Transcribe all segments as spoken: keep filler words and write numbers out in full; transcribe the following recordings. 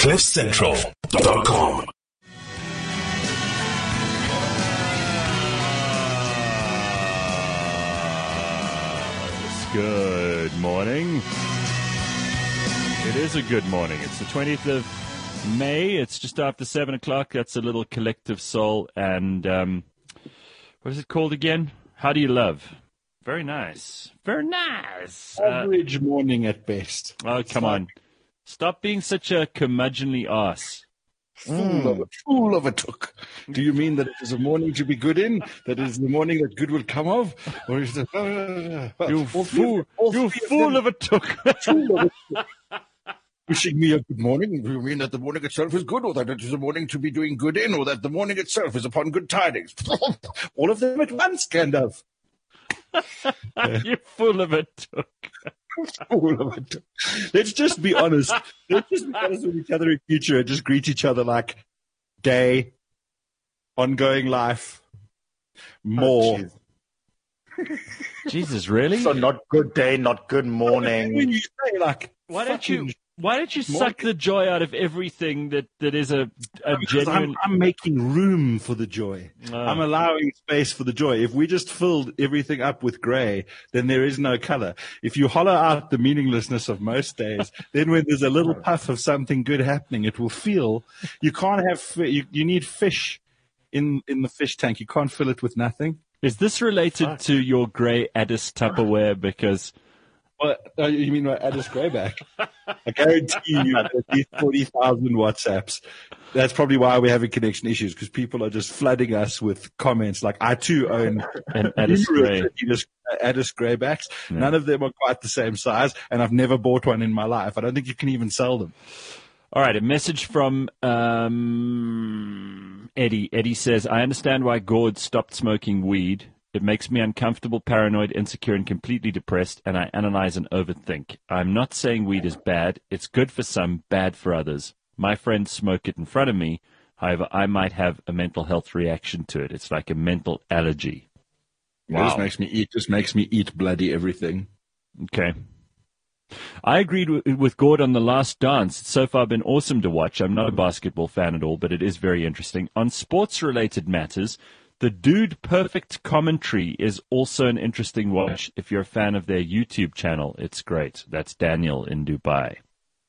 cliff central dot com. Good morning. It is a good morning. It's the twentieth of May. It's just after seven o'clock. That's a little Collective Soul. And um, what is it called again? How Do You Love? Very nice. Very nice. Average uh, morning at best. Oh, come like... on. Stop being such a curmudgeonly ass. Fool, mm. of a, fool of a took. Do you mean that it is a morning to be good in? That is the morning that good will come of? Or is it, uh, well, you fool, you fool of, of a took. Fool of a took. Wishing me a good morning. Do you mean that the morning itself is good, or that it is a morning to be doing good in, or that the morning itself is upon good tidings? All of them at once, kind of. You fool of a took. Fool of a took. Let's just be honest. Let's just be honest with each other in future and just greet each other like day, ongoing life, more. Oh, Jesus, really? So not good day, not good morning. When you say like, why don't you? Why don't you suck the joy out of everything that, that is a, a genuine... I'm, I'm making room for the joy. Oh. I'm allowing space for the joy. If we just filled everything up with grey, then there is no colour. If you hollow out the meaninglessness of most days, then when there's a little puff of something good happening, it will feel... You can't have... You, you need fish in, in the fish tank. You can't fill it with nothing. Is this related Fuck. to your grey Addis Tupperware? Because... Well, uh, you mean my Addis Greyback? I guarantee you at least forty thousand WhatsApps. That's probably why we're having connection issues, because people are just flooding us with comments like, I too own an Addis Grey. Addis Greybacks. Yeah. None of them are quite the same size, and I've never bought one in my life. I don't think you can even sell them. All right, a message from um, Eddie. Eddie says, I understand why Gord stopped smoking weed. It makes me uncomfortable, paranoid, insecure, and completely depressed, and I analyze and overthink. I'm not saying weed is bad. It's good for some, bad for others. My friends smoke it in front of me. However, I might have a mental health reaction to it. It's like a mental allergy. Wow. It just makes me eat, just makes me eat bloody everything. Okay. I agreed with, with Gord on The Last Dance. It's so far been awesome to watch. I'm not a basketball fan at all, but it is very interesting. On sports-related matters, the Dude Perfect commentary is also an interesting watch. If you're a fan of their YouTube channel, it's great. That's Daniel in Dubai.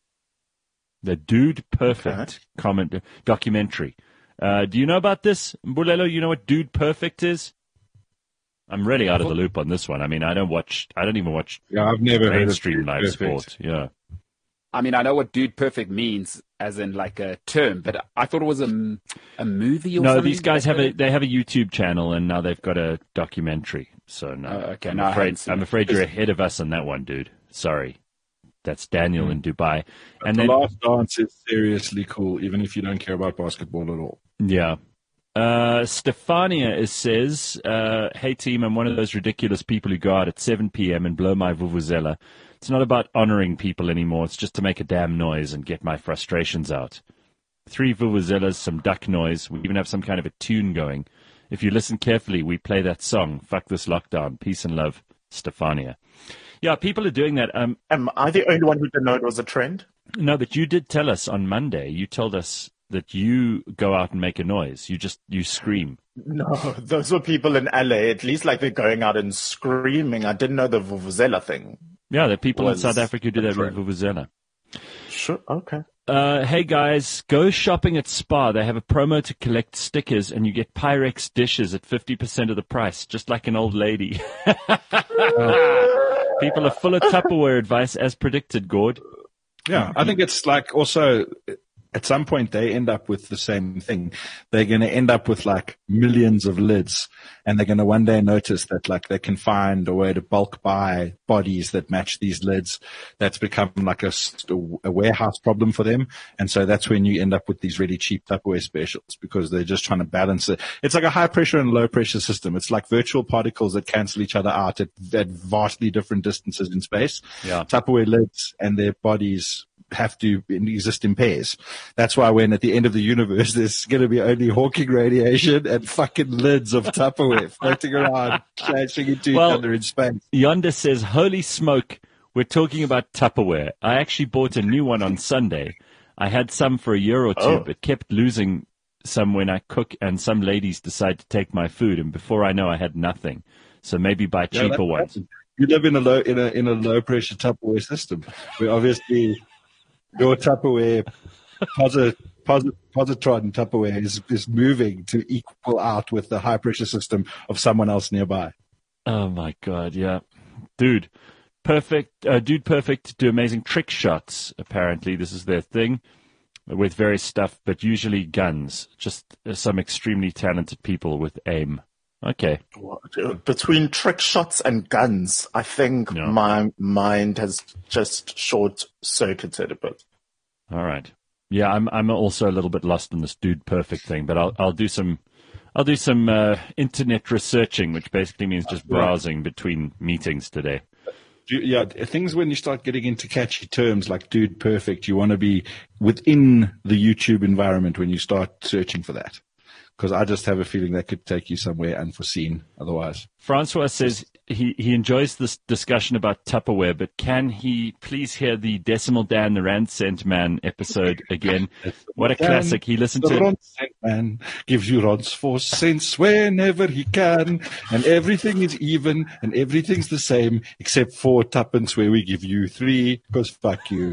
The Dude Perfect comment documentary. Uh, do you know about this, Mbulelo? You know what Dude Perfect is? I'm really out of the loop on this one. I mean, I don't watch. I don't even watch. Yeah, I've never mainstream heard of live sport. Yeah. I mean, I know what Dude Perfect means as in like a term, but I thought it was a, a movie or no, something. No, these guys have a they have a YouTube channel, and now they've got a documentary. So no, oh, okay, I'm no, afraid I'm afraid you're ahead of us on that one, dude. Sorry, that's Daniel mm. in Dubai. And the then, Last Dance is seriously cool, even if you don't care about basketball at all. Yeah. Uh, Stefania is, says, uh, hey team, I'm one of those ridiculous people who go out at seven p.m. and blow my vuvuzela. It's not about honoring people anymore. It's just to make a damn noise and get my frustrations out. Three vuvuzelas, some duck noise. We even have some kind of a tune going. If you listen carefully, we play that song, Fuck This Lockdown, Peace and Love, Stefania. Yeah, people are doing that. Um, Am I the only one who didn't know it was a trend? No, but you did tell us on Monday. You told us that you go out and make a noise. You just, you scream. No, those were people in L A, at least like they're going out and screaming. I didn't know the vuvuzela thing. Yeah, there are people in South Africa who do that with vuvuzela. Sure, okay. Uh, hey guys, go shopping at Spar. They have a promo to collect stickers, and you get Pyrex dishes at fifty percent of the price, just like an old lady. People are full of Tupperware advice, as predicted, Gord. Yeah, I think it's like also... At some point, they end up with the same thing. They're going to end up with like millions of lids, and they're going to one day notice that like they can find a way to bulk buy bodies that match these lids. That's become like a, a warehouse problem for them. And so that's when you end up with these really cheap Tupperware specials, because they're just trying to balance it. It's like a high pressure and low pressure system. It's like virtual particles that cancel each other out at, at vastly different distances in space. Yeah. Tupperware lids and their bodies have to exist in pairs. That's why when at the end of the universe, there's going to be only Hawking radiation and fucking lids of Tupperware floating around, crashing into well, each other in space. Yonder says, holy smoke, we're talking about Tupperware. I actually bought a new one on Sunday. I had some for a year or two, Oh. but kept losing some when I cook, and some ladies decide to take my food, and before I know, I had nothing. So maybe buy Yeah, cheaper that's ones. happened. You live in a low in a in a low pressure Tupperware system, where obviously your Tupperware posit, posit, positron Tupperware is is moving to equal out with the high pressure system of someone else nearby. Oh my god, yeah, dude, perfect, uh, dude, perfect. Do amazing trick shots. Apparently, this is their thing with various stuff, but usually guns. Just uh, some extremely talented people with aim. Okay. Between trick shots and guns, I think Yeah. my mind has just short-circuited a bit. All right. Yeah, I'm I'm also a little bit lost in this dude perfect thing, but I'll I'll do some I'll do some uh, internet researching, which basically means just browsing between meetings today. Do- Yeah, things when you start getting into catchy terms like dude perfect, you want to be within the YouTube environment when you start searching for that. Because I just have a feeling that could take you somewhere unforeseen otherwise. Francois says he, he enjoys this discussion about Tupperware, but can he please hear the Decimal Dan, the Rand Cent Man episode again? What a Dan, classic. He listened The to it. Ron Cent Man gives you Rons for cents whenever he can, and everything is even, and everything's the same, except for tuppence where we give you three, because fuck you.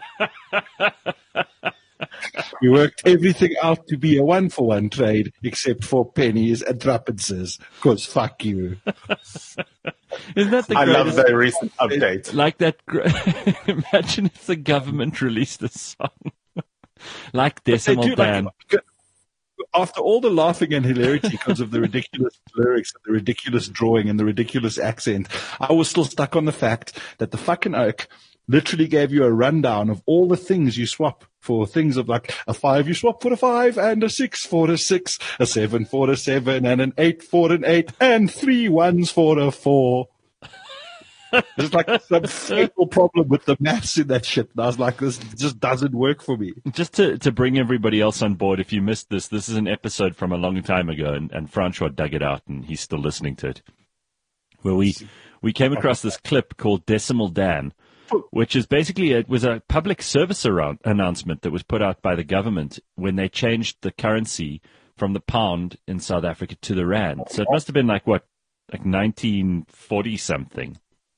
We worked everything out to be a one-for-one trade, except for pennies and threepences, because fuck you. Isn't that the I love greatest? the recent update. Like that. Gr- Imagine if the government released a song like Decimal They do, like, Dan. after all the laughing and hilarity because of the ridiculous lyrics and the ridiculous drawing and the ridiculous accent, I was still stuck on the fact that the fucking oak literally gave you a rundown of all the things you swap for things of like a five you swap for a five, and a six for a six, a seven for a seven, and an eight for an eight, and three ones for a four. There's like some fatal problem with the maths in that shit. And I was like, this just doesn't work for me. Just to, to bring everybody else on board, if you missed this, this is an episode from a long time ago, and, and Francois dug it out, and he's still listening to it, where we, we came across this clip called Decimal Dan, which is basically, it was a public service around, announcement that was put out by the government when they changed the currency from the pound in South Africa to the rand. So it must have been like, what, like nineteen forty something.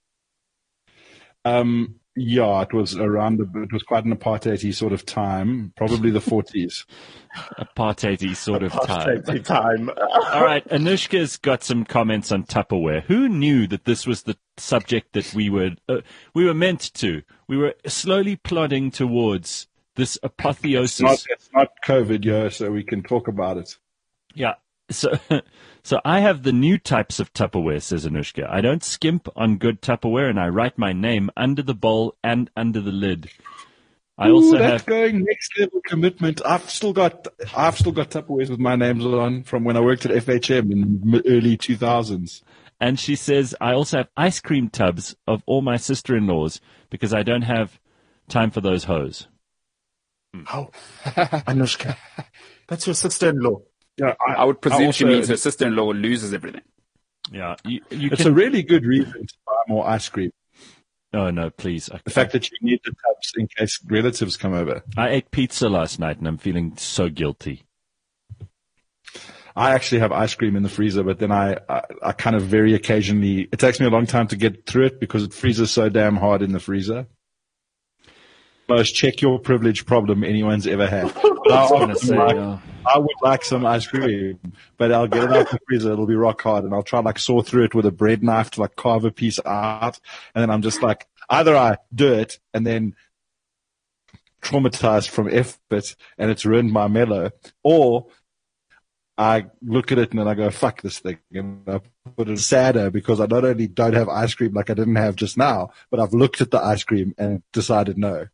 Um, yeah, it was around, the, it was quite an apartheid sort of time, probably the forties. Apartheid sort of time. Apartheid time. All right, Anushka's got some comments on Tupperware. Who knew that this was the subject that we were uh, we were meant to? We were slowly plodding towards this apotheosis. It's not, it's not COVID, yeah, so we can talk about it. Yeah. So, so I have the new types of Tupperware, says Anushka. I don't skimp on good Tupperware, and I write my name under the bowl and under the lid. I Ooh, also that's have. going next level commitment. I've still got, I've still got Tupperwares with my names on from when I worked at F H M in the early two thousands. And she says, I also have ice cream tubs of all my sister-in-laws because I don't have time for those hoes. Oh, Anushka, that's your sister-in-law. Yeah, I would presume she also- means her sister-in-law loses everything. Yeah. You, you It's can. a really good reason to buy more ice cream. Oh, no, please. I, The fact that you need the tubs in case relatives come over. I ate pizza last night and I'm feeling so guilty. I actually have ice cream in the freezer, but then I, I, I kind of very occasionally, it takes me a long time to get through it because it freezes so damn hard in the freezer. Most check your privilege problem anyone's ever had. But I, I was gonna often say, like- uh, I would like some ice cream, but I'll get it out the freezer. It'll be rock hard, and I'll try like saw through it with a bread knife to like carve a piece out, and then I'm just like, either I do it and then traumatized from effort and it's ruined my mellow, or I look at it and then I go, fuck this thing, and I put it sadder because I not only don't have ice cream like I didn't have just now, but I've looked at the ice cream and decided no.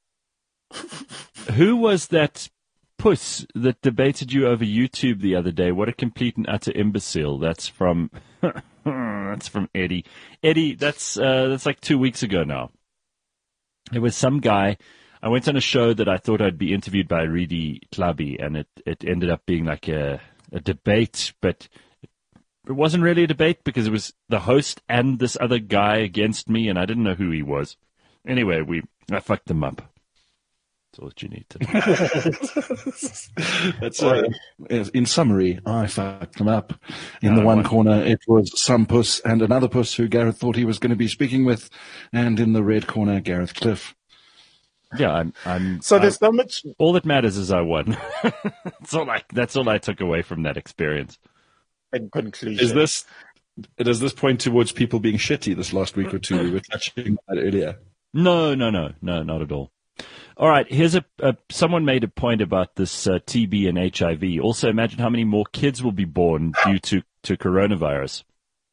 Who was that puss that debated you over YouTube the other day? What a complete and utter imbecile. That's from that's from Eddie. Eddie, that's uh, that's like two weeks ago now. It was some guy. I went on a show that I thought I'd be interviewed by Reedy Clubby, and it, it ended up being like a, a debate, but it wasn't really a debate because it was the host and this other guy against me, and I didn't know who he was. Anyway, we I fucked them up. That's all that you need to know. That's uh, in summary, I fucked them up. In the one corner, it was some puss and another puss who Gareth thought he was going to be speaking with, and in the red corner, Gareth Cliff. Yeah, I'm. I'm So there's I, so much. all that matters is I won. that's all I. That's all I took away from that experience. In conclusion, Is this? Does this point towards people being shitty this last week or two? We were touching on that earlier. No, no, no, no, not at all. All right, here's a, a someone made a point about this uh, T B and H I V. Also, imagine how many more kids will be born due to, to coronavirus.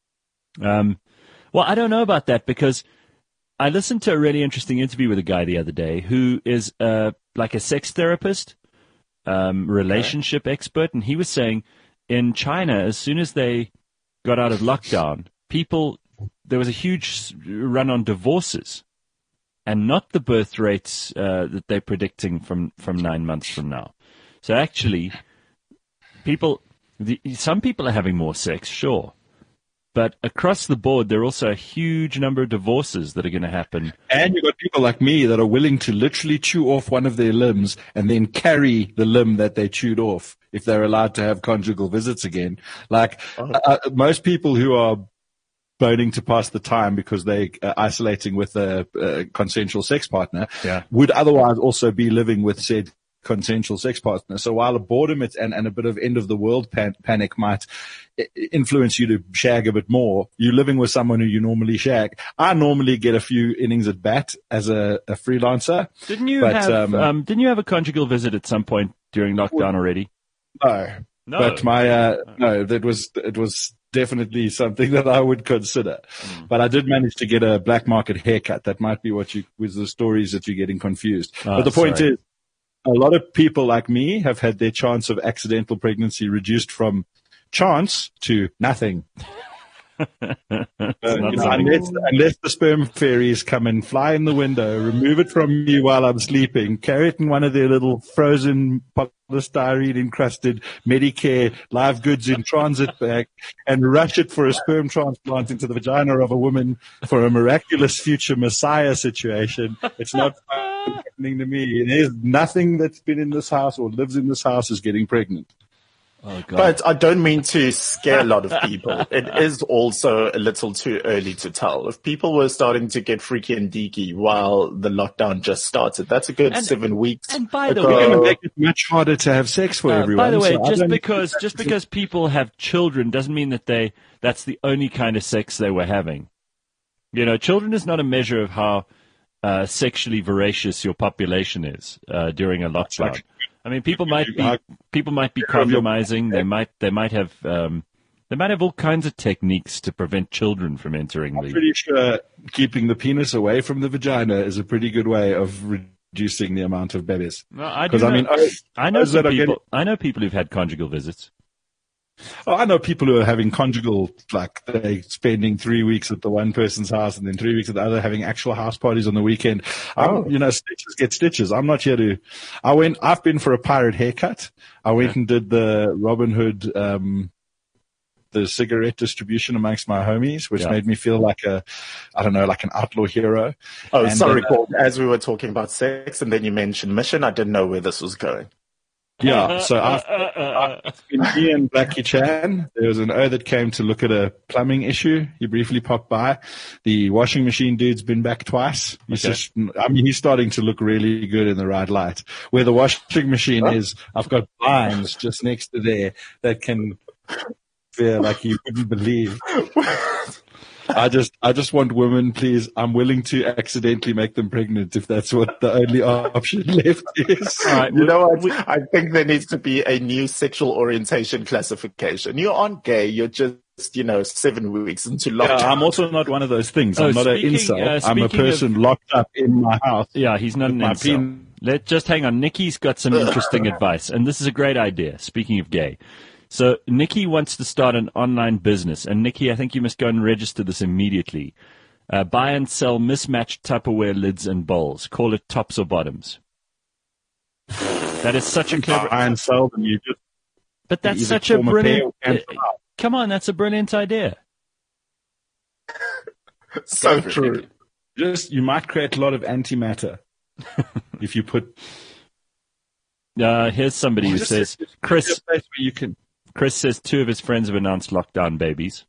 Um, well, I don't know about that because I listened to a really interesting interview with a guy the other day who is uh, like a sex therapist, um, relationship okay. expert, and he was saying in China, as soon as they got out of lockdown, people there was a huge run on divorces. And not the birth rates uh, that they're predicting from, from nine months from now. So actually, people, the, some people are having more sex, sure. But across the board, there are also a huge number of divorces that are going to happen. And you've got people like me that are willing to literally chew off one of their limbs and then carry the limb that they chewed off if they're allowed to have conjugal visits again. Like oh. uh, most people who are boning to pass the time because they're uh, isolating with a, a consensual sex partner yeah. would otherwise also be living with said consensual sex partner. So while a boredom and, and a bit of end of the world pan, panic might influence you to shag a bit more, you're living with someone who you normally shag. I normally get a few innings at bat as a, a freelancer. Didn't you but, have um, um, didn't you have a conjugal visit at some point during lockdown already? No. No. But my uh, no, that was it was definitely something that I would consider. Mm. But I did manage to get a black market haircut. That might be what you, with the stories that you're getting confused. Oh, but the point sorry. is, a lot of people like me have had their chance of accidental pregnancy reduced from chance to nothing. uh, you know, unless, unless the sperm fairies come and fly in the window, remove it from me while I'm sleeping, carry it in one of their little frozen polystyrene encrusted Medicare live goods in transit bag and rush it for a sperm transplant into the vagina of a woman for a miraculous future messiah situation. It's not happening to me. There's nothing that's been in this house or lives in this house is getting pregnant. Oh, God. But I don't mean to scare a lot of people. It is also a little too early to tell. If people were starting to get freaky and deaky while the lockdown just started, that's a good and, seven weeks. And by the ago. way, we're going to make it much harder to have sex for uh, everyone. By the way, so just because just because people have children doesn't mean that they that's the only kind of sex they were having. You know, children is not a measure of how uh, sexually voracious your population is uh, during a lockdown. I mean, people might be people might be compromising. They might they might have um, they might have all kinds of techniques to prevent children from entering I'm the. pretty sure keeping the penis away from the vagina is a pretty good way of reducing the amount of babies. No, I do. Because I mean, I, I know some people. getting, I know people who've had conjugal visits. Oh, I know people who are having conjugal, like they spending three weeks at the one person's house and then three weeks at the other, having actual house parties on the weekend. Oh. Um, you know, stitches get stitches. I'm not here to. I went. I've been for a pirate haircut. I went and did the Robin Hood, um, the cigarette distribution amongst my homies, which yeah. made me feel like a, I don't know, like an outlaw hero. Oh, and sorry, then, Paul. As we were talking about sex, and then you mentioned mission, I didn't know where this was going. Yeah, so after, after me and Blackie Chan, there was an O that came to look at a plumbing issue. He briefly popped by. The washing machine dude's been back twice. He's okay. just, I mean, he's starting to look really good in the right light. Where the washing machine oh. is, I've got blinds just next to there that can feel like you wouldn't believe. I just, I just want women, please. I'm willing to accidentally make them pregnant if that's what the only option left is. All right, you know what? I think there needs to be a new sexual orientation classification. You aren't gay. You're just, you know, seven weeks into lockdown. Yeah, I'm also not one of those things. I'm oh, not speaking, an incel. uh, I'm a person of, locked up in my house. Yeah, he's not an incel. Pen- Let just hang on. Nikki's got some interesting advice, and this is a great idea. Speaking of gay. So Nikki wants to start an online business. And Nikki, I think you must go and register this immediately. Uh, buy and sell mismatched Tupperware lids and bowls. Call it tops or bottoms. That is such a clever... Buy and sell them. You just, but that's such a brilliant... Uh, come on, that's a brilliant idea. So true. Just, you might create a lot of antimatter if you put Uh, here's somebody who Just says, a- just a Chris, place where you can. Chris says two of his friends have announced lockdown babies.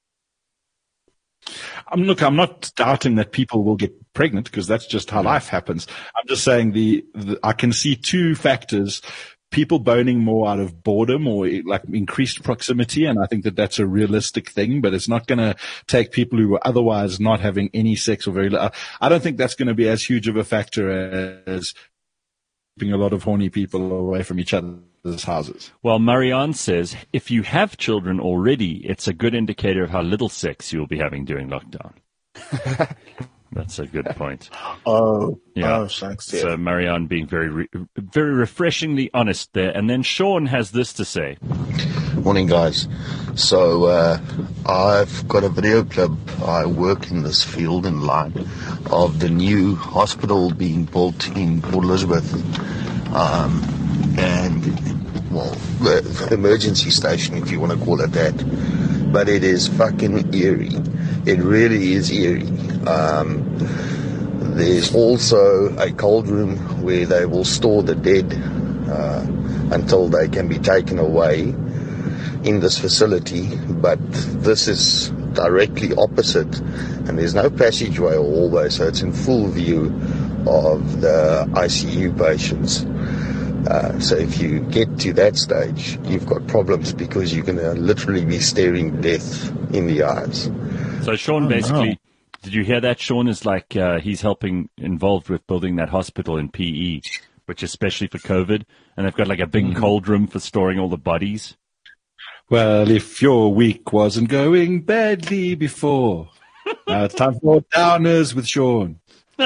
I'm look. I'm not doubting that people will get pregnant because that's just how life happens. I'm just saying the, the I can see two factors: people boning more out of boredom or like increased proximity, and I think that that's a realistic thing. But it's not going to take people who were otherwise not having any sex or very little. I don't think that's going to be as huge of a factor as keeping a lot of horny people away from each other's houses. Well, Marianne says, if you have children already, it's a good indicator of how little sex you'll be having during lockdown. That's a good point. Oh, Yeah. oh, thanks. Yeah. So Marianne being very, re- very refreshingly honest there. And then Sean has this to say. Morning, guys. So uh, I've got a video clip. I work in this field in line of the new hospital being built in Port Elizabeth. Um, and, well, the, the emergency station, if you want to call it that. But it is fucking eerie. It really is eerie. Um, there's also a cold room where they will store the dead uh, until they can be taken away in this facility, but this is directly opposite, and there's no passageway or hallway, so it's in full view of the I C U patients. Uh, so if you get to that stage, you've got problems because you're going to literally be staring death in the eyes. So Sean Oh, basically, no. did you hear that? Sean is like, uh, he's helping, involved with building that hospital in P E, which is especially for COVID. And they've got like a big Mm-hmm. cold room for storing all the bodies. Well, if your week wasn't going badly before, now it's time for Downers with Sean.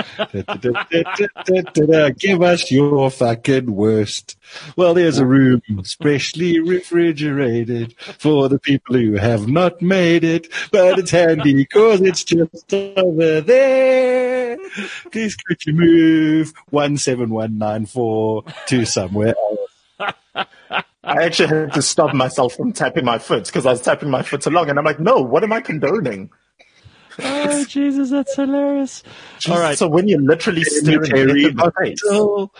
Give us your fucking worst. Well, there's a room specially refrigerated for the people who have not made it, but it's handy because it's just over there. Please could you move one seven one nine four to somewhere else? I actually had to stop myself from tapping my foot because I was tapping my foot along, and I'm like, no, what am I condoning? Oh, Jesus, that's hilarious. All right. So when you're literally staring death Cemetery in the face, Hospital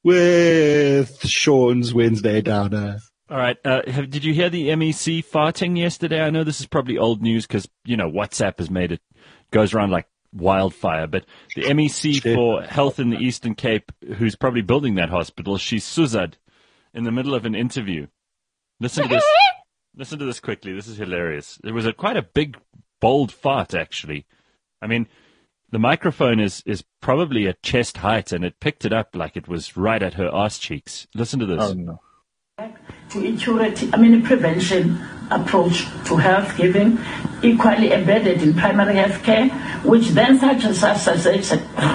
with Sean's Wednesday Downer. All right. Uh, have, did you hear the M E C farting yesterday? I know this is probably old news because, you know, WhatsApp has made it, goes around like wildfire. But the M E C Shit. for Health in the Eastern Cape, who's probably building that hospital, she's Suzad in the middle of an interview. Listen to this. Listen to this quickly. This is hilarious. It was a quite a big, bold fart, actually. I mean, the microphone is, is probably at chest height, and it picked it up like it was right at her ass cheeks. Listen to this. oh no. To ensure, I mean, a prevention approach to health giving, equally embedded in primary health care, which then such as such as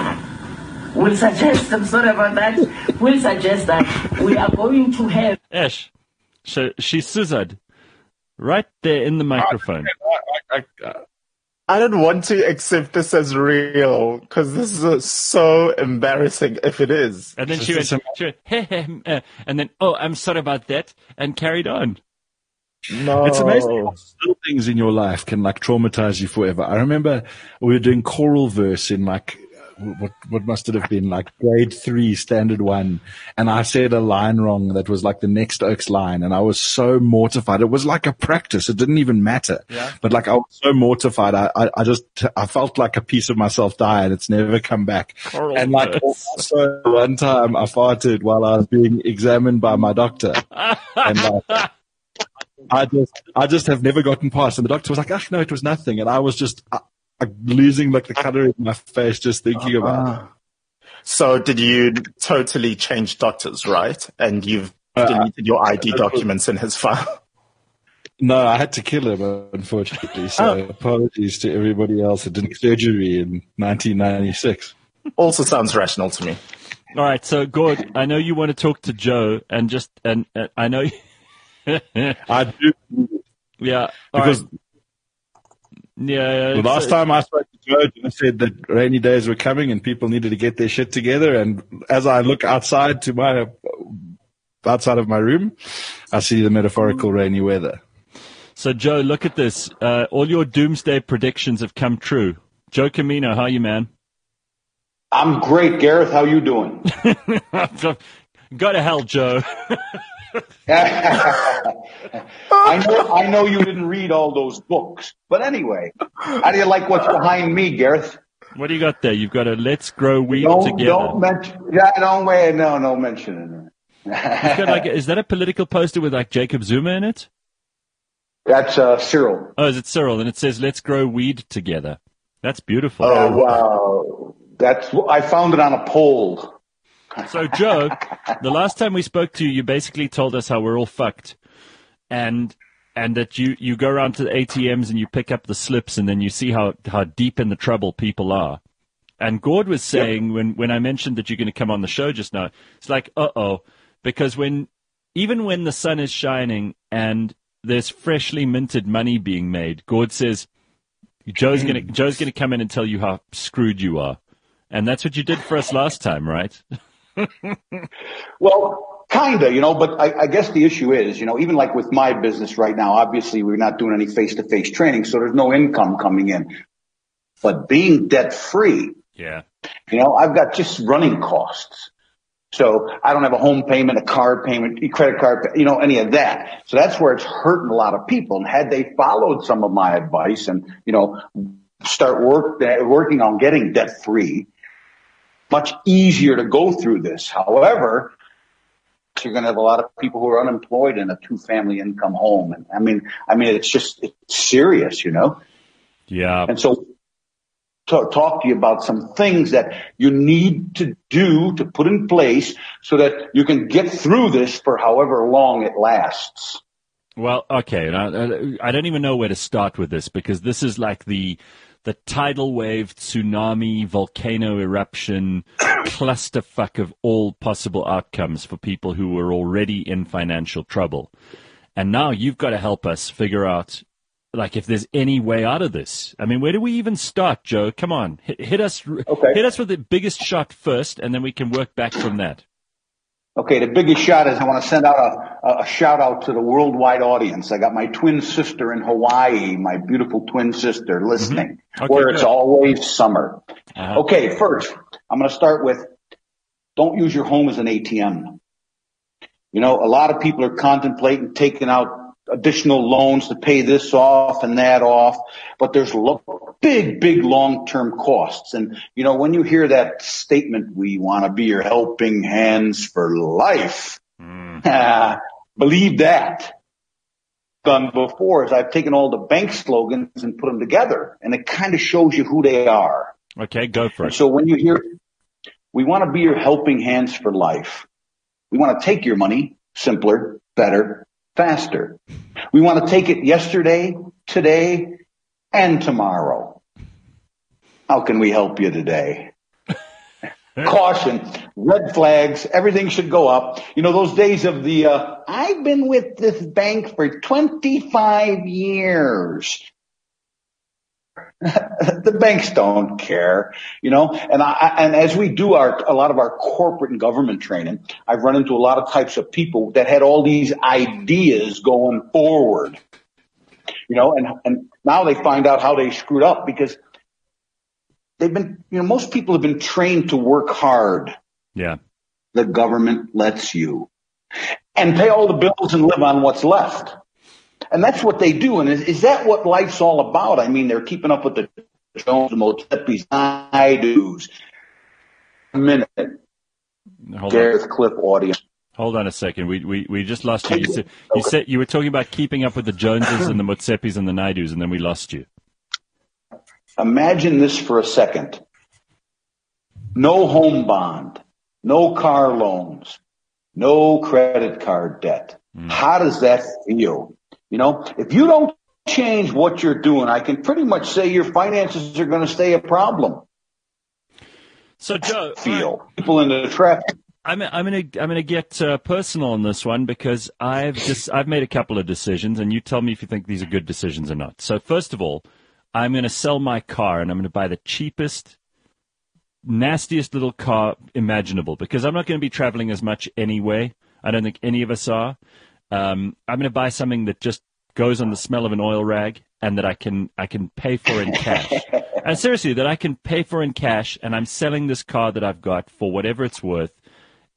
will suggest, I'm sorry about that, will suggest that we are going to have. Ash, so she's scissored right there in the microphone. I, I, I, I don't want to accept this as real because this is uh, so embarrassing if it is. And then Just she went, some- she went hey, hey, mm, uh, and then, oh, I'm sorry about that, and carried on. No. It's amazing how little things in your life can like traumatize you forever. I remember we were doing choral verse in like what what must it have been like grade three, standard one, and I said a line wrong that was like the next Oaks line, and I was so mortified. It was like a practice; it didn't even matter. Yeah. But like I was so mortified, I, I I just I felt like a piece of myself died. It's never come back. Choral And like verse. also one time, I farted while I was being examined by my doctor, and like. I just, I just have never gotten past. And the doctor was like, "Ah, no, it was nothing." And I was just uh, uh, losing like the color in my face just thinking about it. So did you totally change doctors, right? And you've Uh, deleted your I D documents in his file. No, I had to kill him, unfortunately. So apologies to everybody else who did surgery in nineteen ninety-six. Also sounds rational to me. All right, so Gord, I know you want to talk to Joe, and just, and uh, I know, I do. yeah, all Because right. yeah. the it's- last time I spoke to Joe, Joe said that rainy days were coming and people needed to get their shit together. And as I look outside to my, outside of my room, I see the metaphorical rainy weather. So Joe, look at this. Uh, all your doomsday predictions have come true. Joe Camino, how are you, man? I'm great, Gareth. How you doing? Go to hell, Joe. I know, I know you didn't read all those books, but anyway, how do you like what's behind me, Gareth? What do you got there? You've got a Let's Grow Weed Don't, Together. don't mention, yeah, don't wait, no, no mention It's got like, is that a political poster with like Jacob Zuma in it? That's uh, Cyril. Oh, is it Cyril? And it says, Let's Grow Weed Together. That's beautiful. Oh, wow. That's, I found it on a poll. So, Joe, the last time we spoke to you, you basically told us how we're all fucked. And and that you, you go around to the A T Ms and you pick up the slips and then you see how, how deep in the trouble people are. And Gord was saying, yep. when, when I mentioned that you're going to come on the show just now, it's like, uh-oh, because when even when the sun is shining and there's freshly minted money being made, Gord says, Joe's going to Joe's going to come in and tell you how screwed you are. And that's what you did for us last time, right? Well, kind of, you know, but I, I guess the issue is, you know, even like with my business right now, obviously we're not doing any face-to-face training, so there's no income coming in. But being debt-free, yeah, you know, I've got just running costs. So I don't have a home payment, a car payment, a credit card, you know, any of that. So that's where it's hurting a lot of people. And had they followed some of my advice and, you know, start work, working on getting debt-free, much easier to go through this. However, you're going to have a lot of people who are unemployed in a two-family income home. And I mean, I mean, it's just it's serious, you know? Yeah. And so to talk to you about some things that you need to do to put in place so that you can get through this for however long it lasts. Well, okay. And I, I don't even know where to start with this because this is like the the tidal wave, tsunami, volcano eruption, clusterfuck of all possible outcomes for people who were already in financial trouble. And now you've got to help us figure out, like, if there's any way out of this. I mean, where do we even start, Joe? Come on, hit, hit us, okay. hit us with the biggest shot first, and then we can work back from that. Okay, the biggest shot is I want to send out a, a shout out to the worldwide audience. I got my twin sister in Hawaii, my beautiful twin sister listening, mm-hmm. okay, where good. It's always summer. Uh-huh. Okay, first, I'm going to start with don't use your home as an A T M. You know, a lot of people are contemplating taking out additional loans to pay this off and that off, but there's lo- big, big long-term costs. And, you know, when you hear that statement, we want to be your helping hands for life, mm. uh, believe that. Done before is I've taken all the bank slogans and put them together, and it kind of shows you who they are. Okay, go for it. So when you hear, we want to be your helping hands for life, we want to take your money simpler, better, faster. We want to take it yesterday, today, and tomorrow. How can we help you today? Caution, red flags, everything should go up. You know, those days of the, uh, I've been with this bank for twenty-five years. The banks don't care, you know, and I, and as we do our, a lot of our corporate and government training, I've run into a lot of types of people that had all these ideas going forward, you know, and, and now they find out how they screwed up because they've been, you know, most people have been trained to work hard. Yeah. The government lets you and pay all the bills and live on what's left. And that's what they do. And is, is that what life's all about? I mean, they're keeping up with the Jones, the Motsepis, I do's. A minute. Hold Gareth on. Cliff audience. Hold on a second. We we we just lost you. You said you okay. said you were talking about keeping up with the Joneses and the Motsepis and the Naidus, and then we lost you. Imagine this for a second. No home bond, no car loans, no credit card debt. Mm. How does that feel? You know, if you don't change what you're doing, I can pretty much say your finances are going to stay a problem. So, Joe, feel right. People in the traffic. I'm I'm gonna I'm gonna get uh, personal on this one because I've just I've made a couple of decisions, and you tell me if you think these are good decisions or not. So, first of all, I'm going to sell my car, and I'm going to buy the cheapest, nastiest little car imaginable because I'm not going to be traveling as much anyway. I don't think any of us are. Um, I'm going to buy something that just goes on the smell of an oil rag and that I can I can pay for in cash. And seriously, that I can pay for in cash, and I'm selling this car that I've got for whatever it's worth,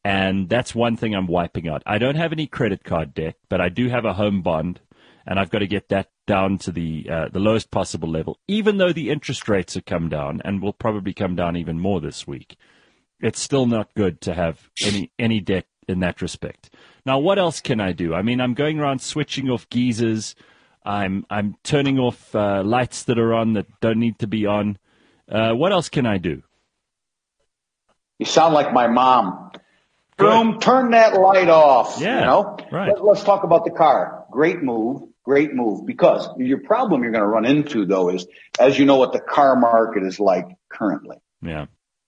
And that's one thing I'm wiping out. I don't have any credit card debt, but I do have a home bond, and I've got to get that down to the uh, the lowest possible level, even though the interest rates have come down and will probably come down even more this week. It's still not good to have any any debt in that respect. Now, what else can I do? I mean, I'm going around switching off geysers. I'm I'm turning off uh, lights that are on that don't need to be on. Uh, what else can I do? You sound like my mom. Boom, turn that light off. Yeah, you know? right. Let, let's talk about the car. Great move. Great move. Because your problem you're going to run into, though, is, as you know, what the car market is like currently. Yeah.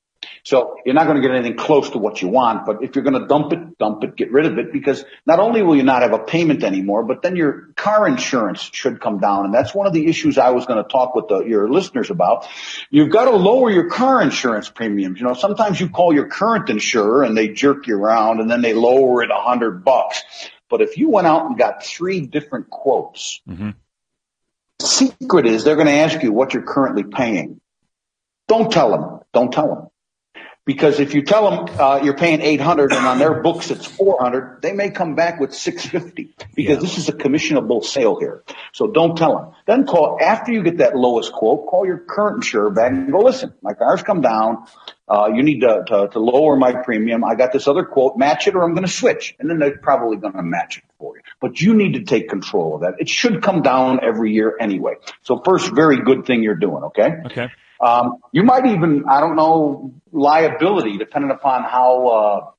So you're not going to get anything close to what you want, but if you're going to dump it, dump it, get rid of it, because not only will you not have a payment anymore, but then your car insurance should come down. And that's one of the issues I was going to talk with the, your listeners about. You've got to lower your car insurance premiums. You know, sometimes you call your current insurer and they jerk you around and then they lower it a hundred bucks. But if you went out and got three different quotes, mm-hmm. the secret is they're going to ask you what you're currently paying. Don't tell them. Don't tell them. Because if you tell them uh, you're paying eight hundred and on their books it's four hundred, they may come back with six fifty because yeah. this is a commissionable sale here. So don't tell them. Then call, after you get that lowest quote, call your current insurer back and go, listen, my car's come down. Uh, you need to, to, to lower my premium. I got this other quote, match it or I'm going to switch. And then they're probably going to match it for you. But you need to take control of that. It should come down every year anyway. So first, very good thing you're doing, okay? Okay. Um, you might even, I don't know, liability, depending upon how, uh,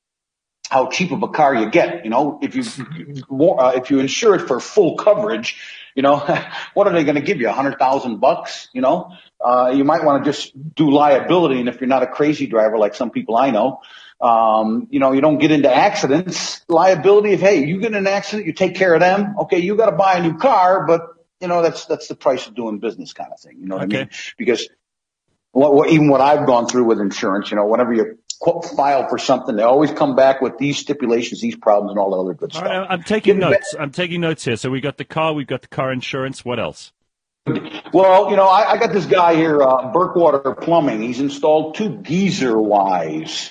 how cheap of a car you get. You know, if you, uh, if you insure it for full coverage, you know, what are they going to give you? A hundred thousand bucks? You know, uh, you might want to just do liability. And if you're not a crazy driver, like some people I know, um, you know, you don't get into accidents. Liability, if, hey, you get in an accident, you take care of them. Okay. You got to buy a new car, but you know, that's, that's the price of doing business kind of thing. You know what okay. I mean? Because what, what, even what I've gone through with insurance, you know, whenever you file for something, they always come back with these stipulations, these problems, and all that other good all stuff. right, I'm taking Get notes. Back. I'm taking notes here. So we got the car, we've got the car insurance. What else? Well, you know, I, I got this guy here, uh, Burkwater Plumbing. He's installed two Geyser Wise.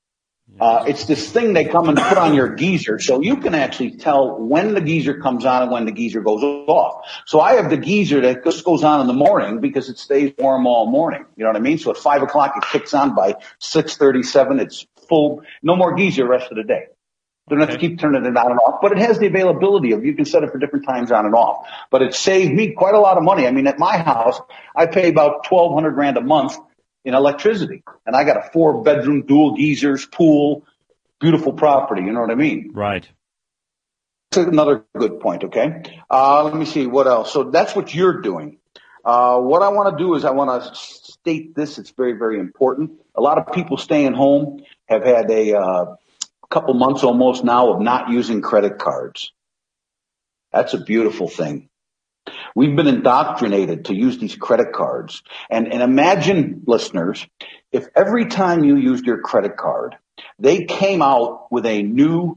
Uh, it's this thing they come and put on your geyser, so you can actually tell when the geyser comes on and when the geyser goes off. So I have the geyser that just goes on in the morning because it stays warm all morning. You know what I mean? So at five o'clock it kicks on. By six thirty-seven it's full. No more geyser the rest of the day. Don't have to keep turning it on and off, but it has the availability of you can set it for different times on and off. But it saved me quite a lot of money. I mean, at my house, I pay about twelve hundred grand a month in electricity. And I got a four bedroom dual geysers, pool, beautiful property. You know what I mean? Right. That's another good point. Okay. Uh, let me see what else. So that's what you're doing. Uh, what I want to do is I want to state this. It's very, very important. A lot of people staying home have had a, uh, couple months almost now of not using credit cards. That's a beautiful thing. We've been indoctrinated to use these credit cards. And, and imagine, listeners, if every time you used your credit card, they came out with a new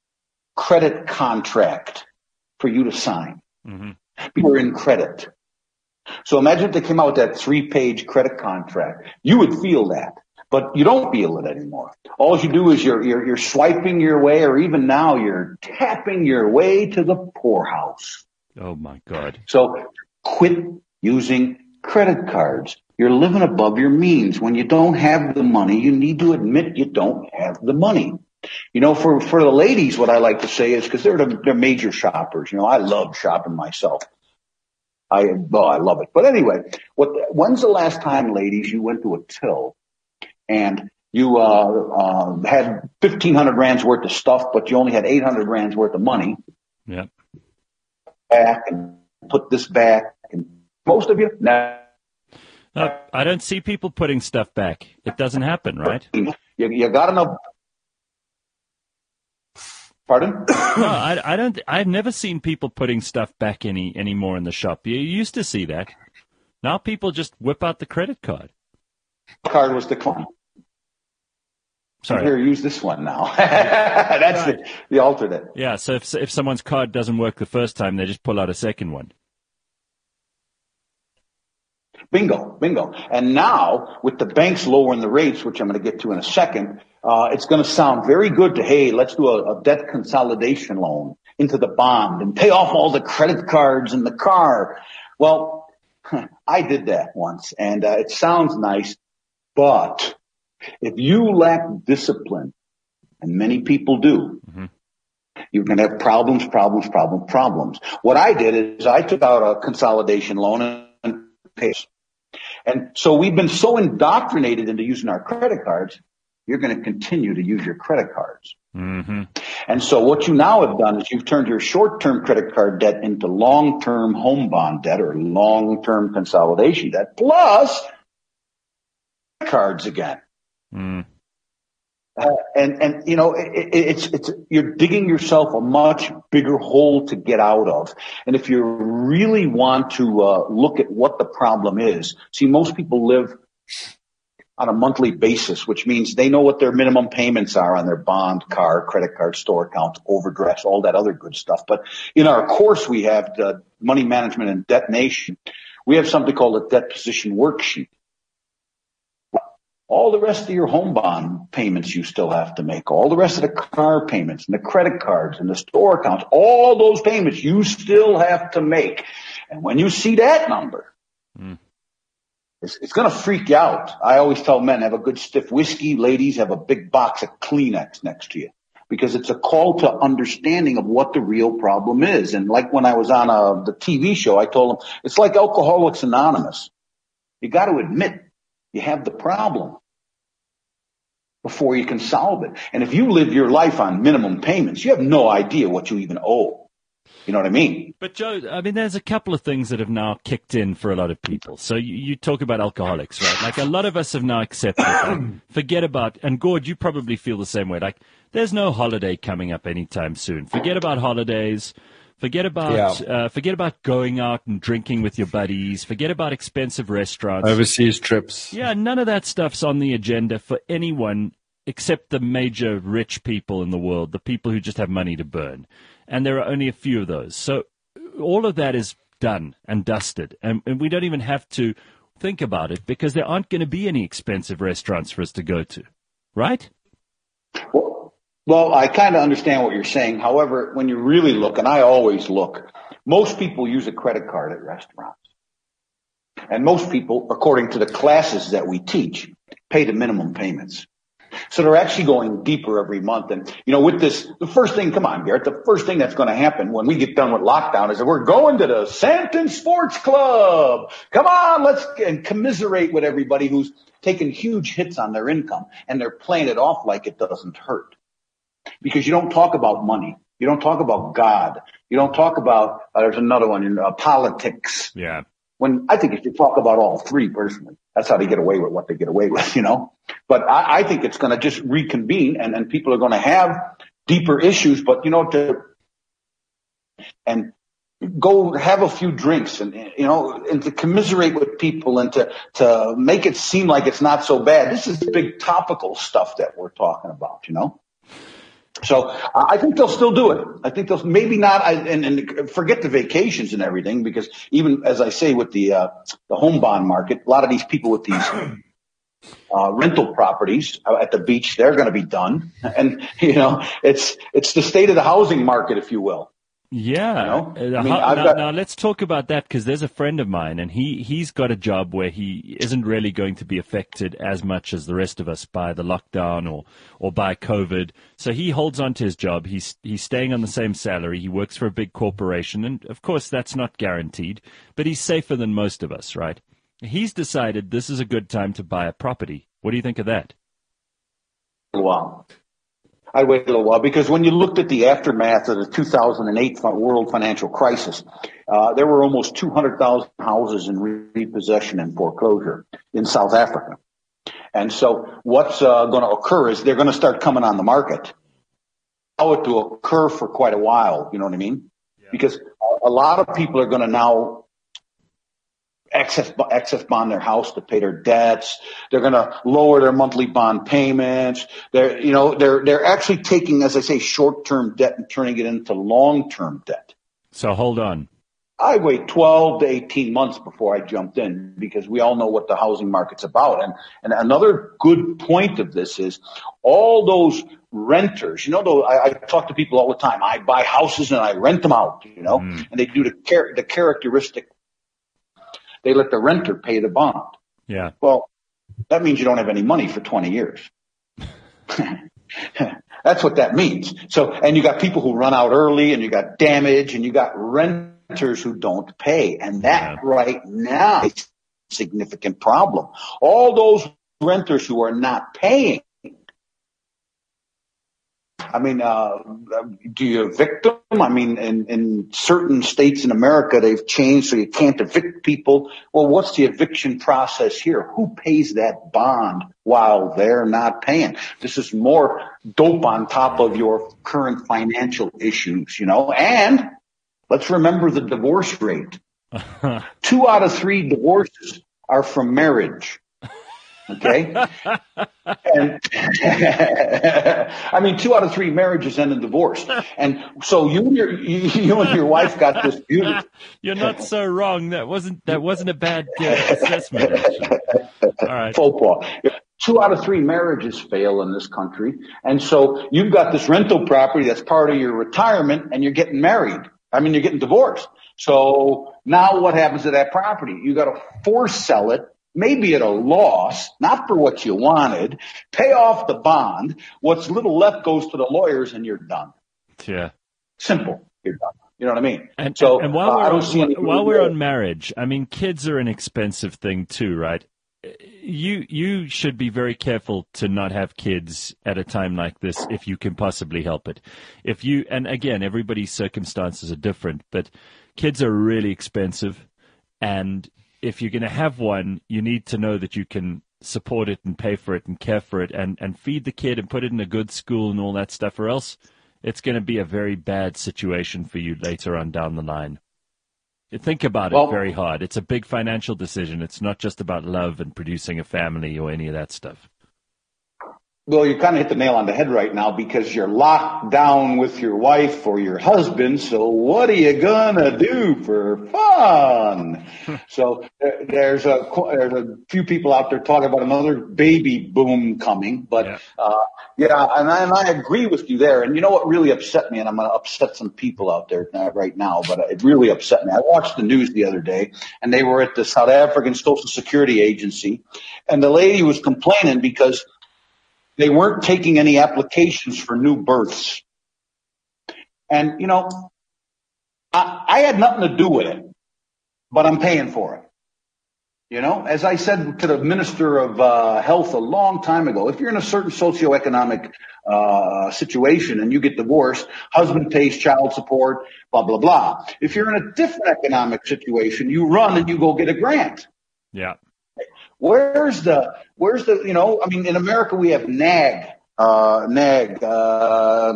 credit contract for you to sign. Mm-hmm. You're in credit. So imagine if they came out with that three-page credit contract. You would feel that. But you don't feel it anymore. All you do is you're, you're, you're swiping your way, or even now you're tapping your way to the poorhouse. Oh my God. So quit using credit cards. You're living above your means. When you don't have the money, you need to admit you don't have the money. You know, for, for the ladies, what I like to say is, cause they're the, they're major shoppers. You know, I love shopping myself. I, well, I love it. But anyway, what, when's the last time, ladies, you went to a till and you uh, uh, had fifteen hundred rands worth of stuff, but you only had eight hundred rands worth of money? Yeah. Back and put this back. And most of you, nah. Uh, I don't see people putting stuff back. It doesn't happen, right? You, you got to know. Pardon? No, I, I don't. I've never seen people putting stuff back any anymore in the shop. You used to see that. Now people just whip out the credit card. Card was declined. Sorry. Here, use this one now. That's right. the, the alternate. Yeah, so if if someone's card doesn't work the first time, they just pull out a second one. Bingo, bingo. And now, with the banks lowering the rates, which I'm going to get to in a second, uh, it's going to sound very good to, hey, let's do a, a debt consolidation loan into the bond and pay off all the credit cards in the car. Well, I did that once, and uh, it sounds nice, but if you lack discipline, and many people do, mm-hmm. you're going to have problems, problems, problems, problems. What I did is I took out a consolidation loan and paid. And so we've been so indoctrinated into using our credit cards, you're going to continue to use your credit cards. Mm-hmm. And so what you now have done is you've turned your short-term credit card debt into long-term home bond debt or long-term consolidation debt, plus cards again. Mm. Uh, and, and, you know, it, it, it's, it's, you're digging yourself a much bigger hole to get out of. And if you really want to, uh, look at what the problem is, see, most people live on a monthly basis, which means they know what their minimum payments are on their bond, car, credit card, store accounts, overdrafts, all that other good stuff. But in our course, we have the Money Management and Debt Nation. We have something called a debt position worksheet. All the rest of your home bond payments you still have to make, all the rest of the car payments and the credit cards and the store accounts, all those payments you still have to make. And when you see that number, mm. it's, it's going to freak you out. I always tell men, have a good stiff whiskey. Ladies, have a big box of Kleenex next to you, because it's a call to understanding of what the real problem is. And like when I was on a, the T V show, I told them, it's like Alcoholics Anonymous. You got to admit you have the problem before you can solve it. And if you live your life on minimum payments, you have no idea what you even owe. You know what I mean? But Joe, I mean, there's a couple of things that have now kicked in for a lot of people. So you, you talk about alcoholics, right? Like a lot of us have now accepted that. Forget about, and Gord, you probably feel the same way. Like there's no holiday coming up anytime soon. Forget about holidays. Forget about, yeah. uh, forget about going out and drinking with your buddies. Forget about expensive restaurants. Overseas trips. Yeah, none of that stuff's on the agenda for anyone except the major rich people in the world, the people who just have money to burn. And there are only a few of those. So all of that is done and dusted. And, and we don't even have to think about it because there aren't going to be any expensive restaurants for us to go to. Right? Well, Well, I kind of understand what you're saying. However, when you really look, and I always look, most people use a credit card at restaurants. And most people, according to the classes that we teach, pay the minimum payments. So they're actually going deeper every month. And, you know, with this, the first thing, come on, Garrett, the first thing that's going to happen when we get done with lockdown is that we're going to the Santon Sports Club. Come on, let's and commiserate with everybody who's taking huge hits on their income, and they're playing it off like it doesn't hurt. Because you don't talk about money. You don't talk about God. You don't talk about, uh, there's another one, uh, politics. Yeah. When I think you should talk about all three personally. That's how they get away with what they get away with, you know. But I, I think it's going to just reconvene, and, and people are going to have deeper issues. But, you know, to and go have a few drinks and, you know, and to commiserate with people and to, to make it seem like it's not so bad. This is big topical stuff that we're talking about, you know. So I think they'll still do it. I think they'll maybe not, and, and forget the vacations and everything, because even as I say with the uh, the home bond market, a lot of these people with these uh, rental properties at the beach, they're going to be done. And you know, it's it's the state of the housing market, if you will. Yeah. You know? Uh, I mean, how, I've now, got, now let's talk about that, because there's a friend of mine, and he, he's got a job where he isn't really going to be affected as much as the rest of us by the lockdown or, or by COVID. So he holds on to his job. He's, he's staying on the same salary. He works for a big corporation. And of course, that's not guaranteed, but he's safer than most of us, right? He's decided this is a good time to buy a property. What do you think of that? Wow. I'd wait a little while, because when you looked at the aftermath of the two thousand eight world financial crisis, uh, there were almost two hundred thousand houses in repossession and foreclosure in South Africa. And so what's uh, going to occur is they're going to start coming on the market. Allow it to occur for quite a while, you know what I mean? Yeah. Because a lot of people are going to now excess excess bond their house to pay their debts. They're going to lower their monthly bond payments. They're, you know, they're, they're actually taking, as I say, short-term debt and turning it into long-term debt. So hold on. I wait twelve to eighteen months before I jumped in because we all know what the housing market's about. And, and another good point of this is all those renters, you know, though I, I talk to people all the time. I buy houses and I rent them out, you know, mm. and they do the char- the characteristic. They let the renter pay the bond. Yeah. Well, that means you don't have any money for twenty years. That's what that means. So, and you got people who run out early and you got damage and you got renters who don't pay. And that yeah. right now is a significant problem. All those renters who are not paying, I mean, uh, do you evict them? I mean, in, in certain states in America, they've changed so you can't evict people. Well, what's the eviction process here? Who pays that bond while they're not paying? This is more dope on top of your current financial issues, you know, and let's remember the divorce rate. Two out of three divorces are from marriage. Okay. And I mean, two out of three marriages end in divorce. And so you and your, you, you and your wife got this beautiful. You're not so wrong. That wasn't, that wasn't a bad uh, assessment, actually. All right. Football. Two out of three marriages fail in this country. And so you've got this rental property that's part of your retirement and you're getting married. I mean, you're getting divorced. So now what happens to that property? You got to force sell it. Maybe at a loss, not for what you wanted, pay off the bond. What's little left goes to the lawyers and you're done. Yeah. Simple. You're done. You know what I mean? And, so, and while, uh, we're, I don't on, see any while we're on marriage, I mean, kids are an expensive thing too, right? You, you should be very careful to not have kids at a time like this if you can possibly help it. If you, and again, everybody's circumstances are different, but kids are really expensive, and if you're going to have one, you need to know that you can support it and pay for it and care for it and, and feed the kid and put it in a good school and all that stuff, or else it's going to be a very bad situation for you later on down the line. You think about well, it very hard. It's a big financial decision. It's not just about love and producing a family or any of that stuff. Well, you kind of hit the nail on the head right now because you're locked down with your wife or your husband. So what are you going to do for fun? So there, there's a there's a few people out there talking about another baby boom coming. But, yeah, uh, yeah and, I, and I agree with you there. And you know what really upset me? And I'm going to upset some people out there right now, but it really upset me. I watched the news the other day, and they were at the South African Social Security Agency. And the lady was complaining because they weren't taking any applications for new births. And, you know, I, I had nothing to do with it, but I'm paying for it. You know, as I said to the Minister of uh, Health a long time ago, if you're in a certain socioeconomic uh, situation and you get divorced, husband pays child support, blah, blah, blah. If you're in a different economic situation, you run and you go get a grant. Yeah. Where's the, where's the, you know, I mean, in America we have NAG, uh, NAG, uh,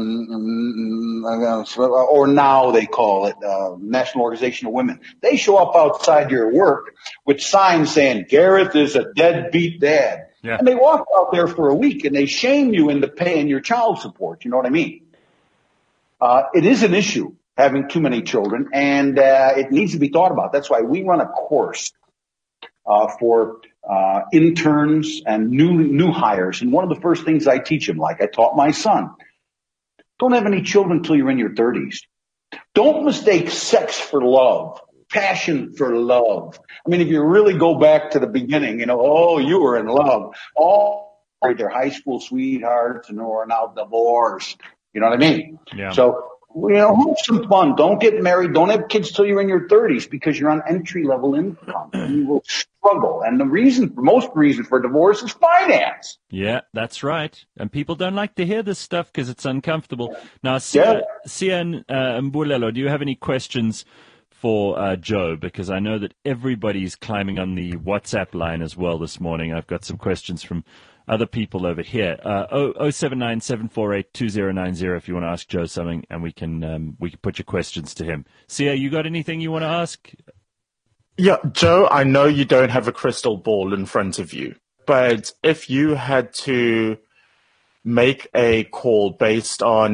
or now they call it, uh, National Organization of Women. They show up outside your work with signs saying, Gareth is a deadbeat dad. Yeah. And they walk out there for a week and they shame you into paying your child support. You know what I mean? Uh, it is an issue having too many children, and, uh, it needs to be thought about. That's why we run a course, uh, for, Uh, interns and new new hires. And one of the first things I teach them, like I taught my son, don't have any children until you're in your thirties. Don't mistake sex for love, passion for love. I mean, if you really go back to the beginning, you know, oh, you were in love. Oh, they're high school sweethearts and are now divorced. You know what I mean? Yeah. So, you know, have some fun. Don't get married. Don't have kids till you're in your thirties because you're on entry-level income. You will struggle. And the reason, most reason for divorce is finance. Yeah, that's right. And people don't like to hear this stuff because it's uncomfortable. Now, Sia, Yeah. Sia uh, Mbulelo, do you have any questions for uh, Joe? Because I know that everybody's climbing on the WhatsApp line as well this morning. I've got some questions from other people over here. Uh, oh seven nine, seven four eight, two zero nine zero if you want to ask Joe something, and we can um, we can put your questions to him. Sia, you got anything you want to ask? Yeah, Joe, I know you don't have a crystal ball in front of you, but if you had to make a call based on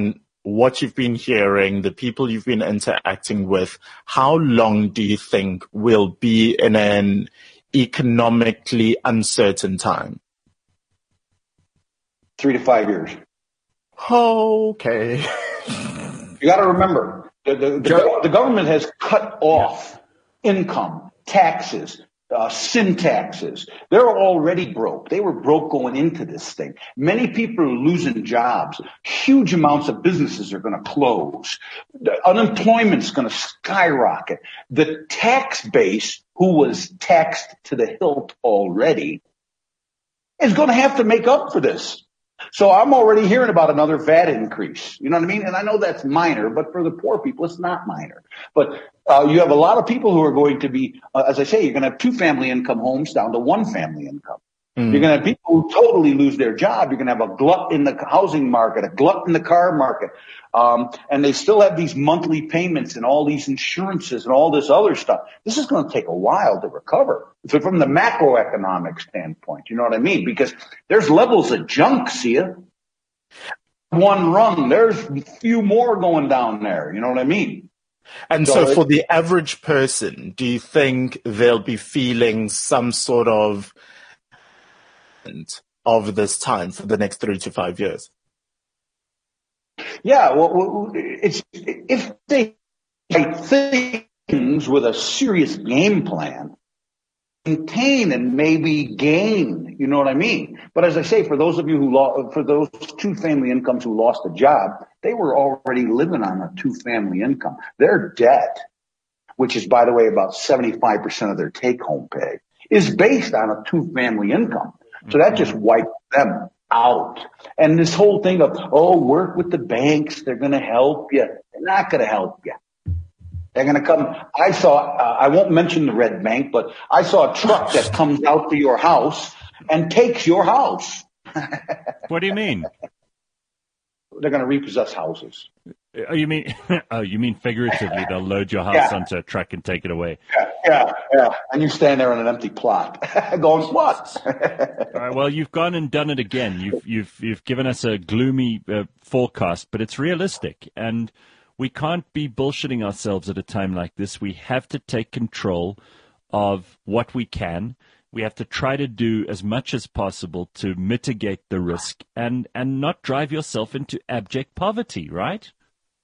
what you've been hearing, the people you've been interacting with, how long do you think we'll be in an economically uncertain time? Three to five years. Okay. You got to remember, the, the, the, the government has cut off income, taxes, uh, sin taxes. They're already broke. They were broke going into this thing. Many people are losing jobs. Huge amounts of businesses are going to close. The unemployment's going to skyrocket. The tax base, who was taxed to the hilt already, is going to have to make up for this. So I'm already hearing about another V A T increase. You know what I mean? And I know that's minor, but for the poor people, it's not minor. But uh, you have a lot of people who are going to be, uh, as I say, you're going to have two family income homes down to one family income. Mm. You're going to have people who totally lose their job. You're going to have a glut in the housing market, a glut in the car market. Um, and they still have these monthly payments and all these insurances and all this other stuff. This is going to take a while to recover. So from the macroeconomic standpoint, you know what I mean? Because there's levels of junk, see ya. One rung, there's a few more going down there. You know what I mean? And so, so for the average person, do you think they'll be feeling some sort of of this time for the next three to five years? Yeah, well, it's if they write things with a serious game plan, maintain and maybe gain, you know what I mean? But as I say, for those of you who lost, for those two family incomes who lost a job, they were already living on a two family income. Their debt, which is, by the way, about seventy-five percent of their take home pay, is based on a two family income. So that just wiped them out. And this whole thing of, oh, work with the banks, they're going to help you. They're not going to help you. They're going to come. I saw, uh, I won't mention the red bank, but I saw a truck that comes out to your house and takes your house. What do you mean? They're going to repossess houses. Oh, you mean, oh, you mean figuratively, they'll load your house yeah. onto a truck and take it away. Yeah, yeah, yeah. And you stand there on an empty plot going, what? All right, well, you've gone and done it again. You've, you've, you've given us a gloomy uh, forecast, but it's realistic. And we can't be bullshitting ourselves at a time like this. We have to take control of what we can. We have to try to do as much as possible to mitigate the risk and, and not drive yourself into abject poverty, right?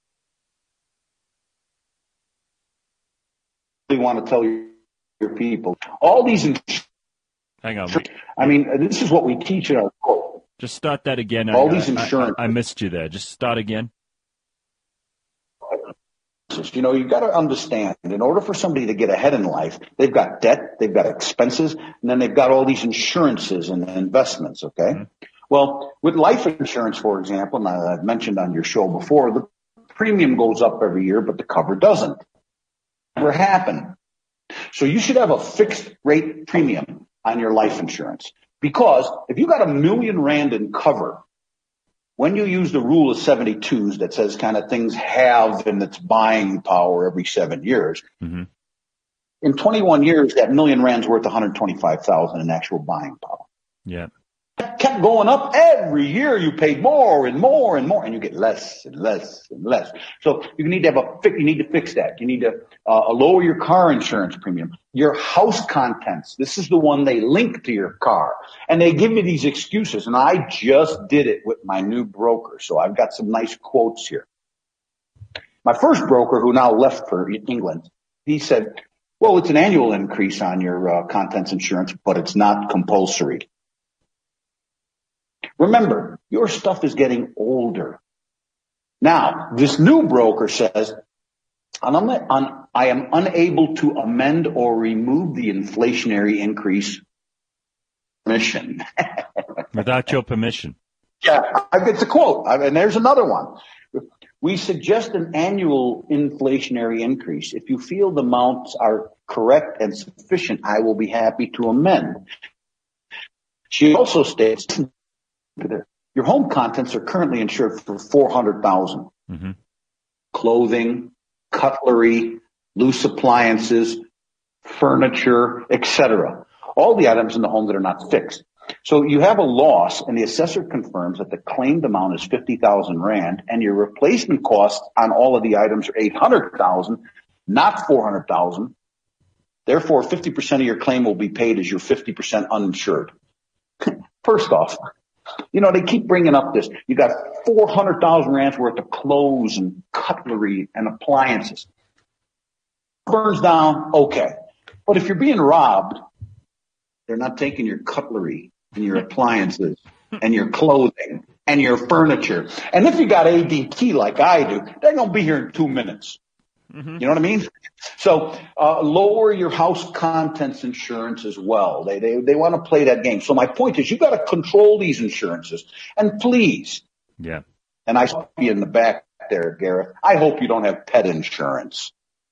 Want to tell your, your people all these ins- hang on I mean, this is what we teach in our book. Just start that again. All I, these insurance I, I, I missed you there. Just start again. You know, you've got to understand, in order for somebody to get ahead in life, they've got debt, they've got expenses, and then they've got all these insurances and investments, okay? Mm-hmm. Well, with life insurance, for example, and I've mentioned on your show before, the premium goes up every year, but the cover doesn't. Never happen. So you should have a fixed rate premium on your life insurance, because if you got a million rand in cover, when you use the rule of seventy-twos that says kind of things have in its buying power every seven years, mm-hmm. in twenty-one years, that million rand's worth one hundred twenty-five thousand in actual buying power. Yeah. It kept going up every year. You paid more and more and more, and you get less and less and less. So you need to have a you need to fix that. You need to uh, lower your car insurance premium. Your house contents. This is the one they link to your car, and they give me these excuses. And I just did it with my new broker, so I've got some nice quotes here. My first broker, who now left for England, he said, "Well, it's an annual increase on your uh, contents insurance, but it's not compulsory." Remember, your stuff is getting older. Now, this new broker says, I am unable to amend or remove the inflationary increase permission. Without your permission. Yeah, it's a quote. And there's another one. We suggest an annual inflationary increase. If you feel the amounts are correct and sufficient, I will be happy to amend. She also states, your home contents are currently insured for four hundred thousand dollars. Mm-hmm. Clothing, cutlery, loose appliances, furniture, et cetera. All the items in the home that are not fixed. So you have a loss, and the assessor confirms that the claimed amount is fifty thousand rand, and your replacement cost on all of the items are eight hundred thousand, not four hundred thousand. Therefore, fifty percent of your claim will be paid as you're fifty percent uninsured. First off, you know, they keep bringing up this. You got four hundred thousand rands worth of clothes and cutlery and appliances. Burns down, okay. But if you're being robbed, they're not taking your cutlery and your appliances and your clothing and your furniture. And if you got A D T like I do, they're going to be here in two minutes. Mm-hmm. You know what I mean? So uh, lower your house contents insurance as well. They they they want to play that game. So my point is, you got to control these insurances. And please, yeah. And I saw you in the back there, Gareth. I hope you don't have pet insurance.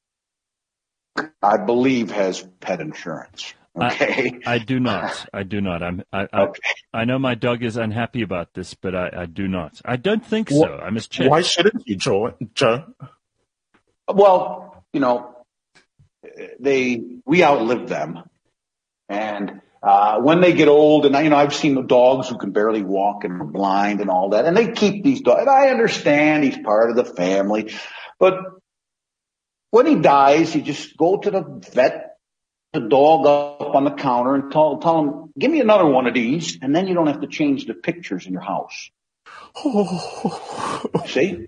I believe has pet insurance. Okay. I, I do not. I do not. I'm. I, I, okay. I know my dog is unhappy about this, but I, I do not. I don't think so. What, I must check. Why shouldn't you, Joe? Joe? Well, you know, they we outlive them, and uh, when they get old, and you know, I've seen the dogs who can barely walk and are blind and all that, and they keep these dogs. And I understand he's part of the family, but when he dies, you just go to the vet, the dog up on the counter, and tell tell him, "Give me another one of these," and then you don't have to change the pictures in your house. See?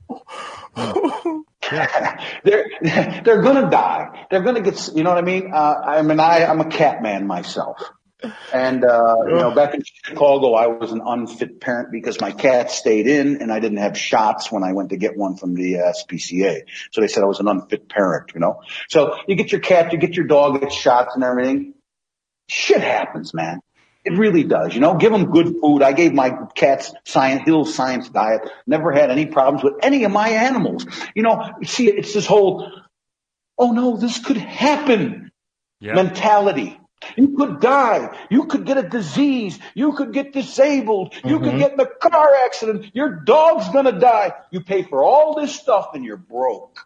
Yeah. they're they're gonna die. They're gonna get. You know what I mean? Uh, I mean, I I'm a cat man myself, and uh, you know, back in Chicago, I was an unfit parent because my cat stayed in, and I didn't have shots when I went to get one from the uh, S P C A. So they said I was an unfit parent. You know, so you get your cat, you get your dog, get shots and everything. Shit happens, man. It really does. You know, give them good food. I gave my cats science, Hill Science diet. Never had any problems with any of my animals. You know, see, it's this whole, oh no, this could happen yep. mentality. You could die. You could get a disease. You could get disabled. Mm-hmm. You could get in a car accident. Your dog's going to die. You pay for all this stuff and you're broke.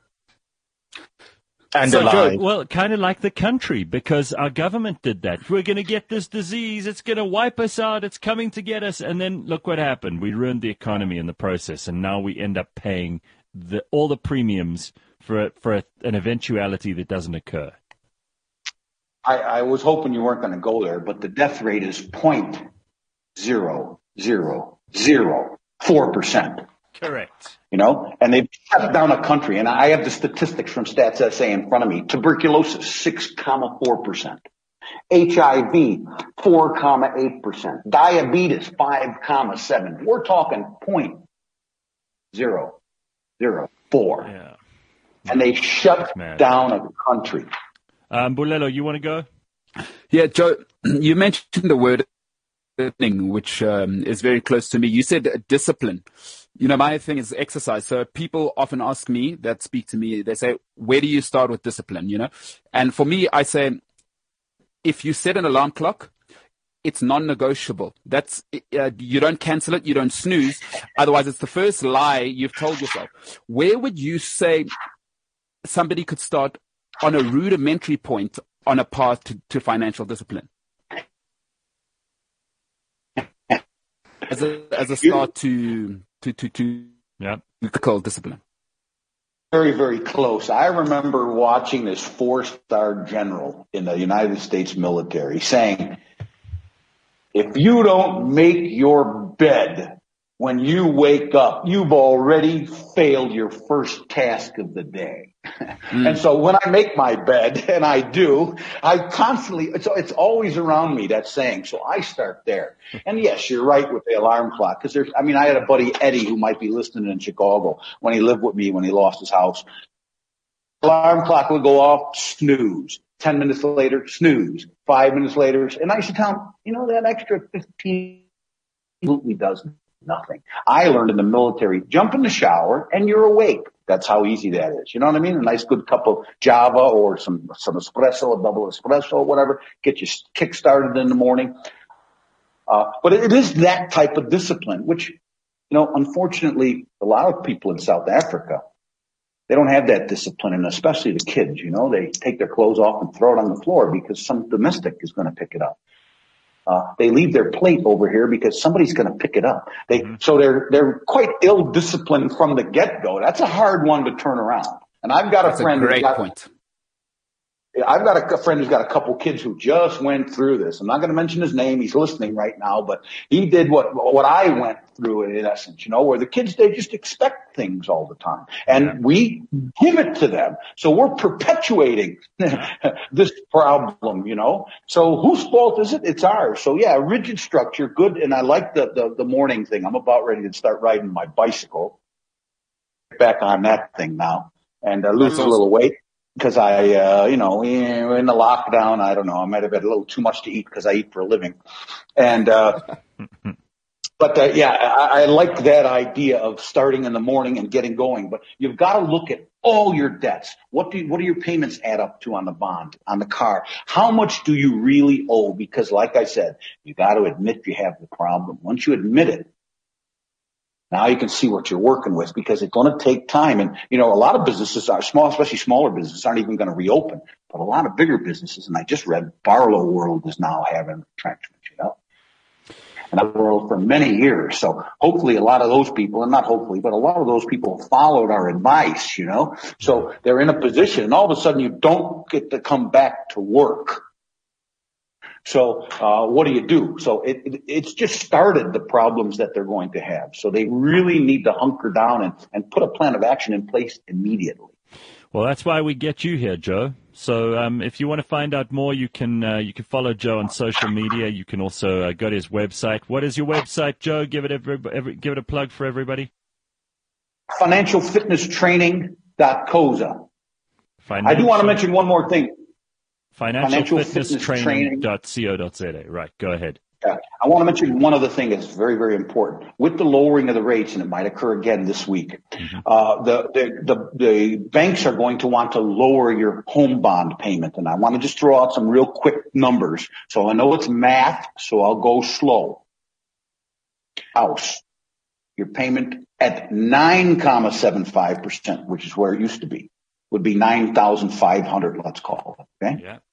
And so, Joe, well, kind of like the country, because our government did that. We're going to get this disease. It's going to wipe us out. It's coming to get us. And then look what happened. We ruined the economy in the process. And now we end up paying the, all the premiums for, a, for a, an eventuality that doesn't occur. I, I was hoping you weren't going to go there, but the death rate is point zero zero zero four percent. Correct. You know, and they've shut down a country. And I have the statistics from Stats S A in front of me. Tuberculosis, six comma four percent. H I V, four comma eight percent. Diabetes, five comma seven. We're talking point zero zero four. Yeah. And they shut down a country. Um, Bulelo, you want to go? Yeah, Joe, you mentioned the word thing, which um, is very close to me. You said discipline. You know, my thing is exercise. So people often ask me that speak to me, they say, where do you start with discipline? You know, and for me, I say, if you set an alarm clock, it's non-negotiable. That's, uh, you don't cancel it. You don't snooze. Otherwise, it's the first lie you've told yourself. Where would you say somebody could start on a rudimentary point on a path to, to financial discipline? As a, as a start to, to, to, to, yeah, call discipline. Very, very close. I remember watching this four-star general in the United States military saying, if you don't make your bed when you wake up, you've already failed your first task of the day. Mm. And so when I make my bed, and I do, I constantly, it's, it's always around me, that saying. So I start there. And yes, you're right with the alarm clock. Because there's, I mean, I had a buddy, Eddie, who might be listening in Chicago when he lived with me when he lost his house. Alarm clock would go off, snooze. Ten minutes later, snooze. Five minutes later, and I used to tell him, you know, that extra fifteen absolutely does nothing. I learned in the military, jump in the shower and you're awake. That's how easy that is. You know what I mean? A nice good cup of Java or some, some espresso, a double espresso, whatever, get you kick started in the morning. Uh, but it is that type of discipline, which, you know, unfortunately, a lot of people in South Africa, they don't have that discipline, and especially the kids, you know, they take their clothes off and throw it on the floor because some domestic is going to pick it up. Uh, they leave their plate over here because somebody's going to pick it up. They, mm-hmm. so they're, they're quite ill-disciplined from the get-go. That's a hard one to turn around. And I've got That's a friend a great who's got, point. I've got a, a friend who's got a couple kids who just went through this. I'm not going to mention his name. He's listening right now, but he did what, what I went through in essence, you know, where the kids, they just expect things all the time and yeah. we give it to them. So we're perpetuating this problem, you know, so whose fault is it? It's ours. So yeah, rigid structure, good. And I like the, the, the morning thing. I'm about ready to start riding my bicycle back on that thing now and uh, lose a little weight. Because I, uh, you know, in the lockdown, I don't know, I might have had a little too much to eat because I eat for a living. And, uh, but, uh, yeah, I, I like that idea of starting in the morning and getting going. But you've got to look at all your debts. What do you, what do your payments add up to on the bond, on the car? How much do you really owe? Because like I said, you got to admit you have the problem. Once you admit it, now you can see what you're working with because it's going to take time. And, you know, a lot of businesses are small, especially smaller businesses aren't even going to reopen. But a lot of bigger businesses, and I just read Barlow World is now having retrenchment, you know, and I've world for many years. So hopefully a lot of those people, and not hopefully, but a lot of those people followed our advice, you know. So they're in a position and all of a sudden you don't get to come back to work. So, uh, what do you do? So it, it, it's just started the problems that they're going to have. So they really need to hunker down and, and put a plan of action in place immediately. Well, that's why we get you here, Joe. So, um, if you want to find out more, you can, uh, you can follow Joe on social media. You can also uh, go to his website. What is your website, Joe? Give it every, every, give it a plug for everybody. Financial Fitness Training dot coza. Financial- I do want to mention one more thing. Financial Fitness Training dot co dot z a. Right, go ahead. Yeah. I want to mention one other thing that's very, very important. With the lowering of the rates, and it might occur again this week, mm-hmm. uh, the, the, the, the banks are going to want to lower your home bond payment. And I want to just throw out some real quick numbers. So I know it's math, so I'll go slow. House, your payment at nine point seven five percent, which is where it used to be, would be nine thousand five hundred, let's call it. Okay. Yeah.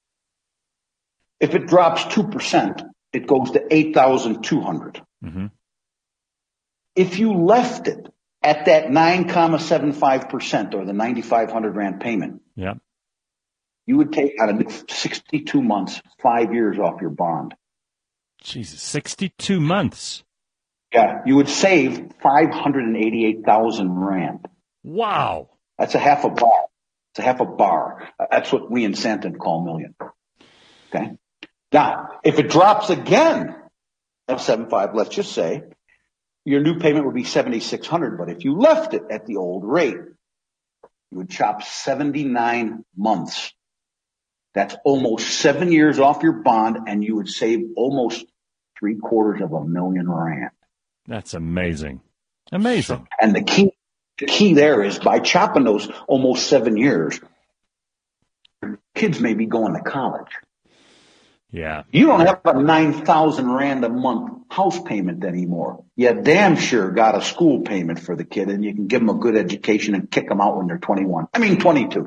If it drops two percent, it goes to eight thousand two hundred. Mm-hmm. If you left it at that nine point seven five percent or the ninety-five hundred rand payment, yeah, you would take out a sixty-two months, five years off your bond. Jesus, sixty-two months. Yeah, you would save five hundred eighty-eight thousand rand. Wow. That's a half a bar. It's a half a bar. That's what we in Santon call million. Okay. Now, if it drops again, seven five, let's just say, your new payment would be seventy-six hundred. But if you left it at the old rate, you would chop seventy-nine months. That's almost seven years off your bond, and you would save almost three quarters of a million rand. That's amazing. Amazing. And the key, the key there is by chopping those almost seven years, your kids may be going to college. Yeah. You don't have a nine thousand rand a month house payment anymore. You damn sure got a school payment for the kid, and you can give them a good education and kick them out when they're twenty-one. I mean, twenty-two.